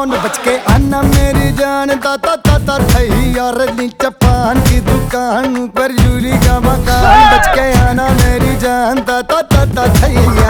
मकान बच के आना मेरी जान ताता ताता थई यार नीचे पान की दुकान पर जूली का मकान बच के आना मेरी जान ताता ताता थई।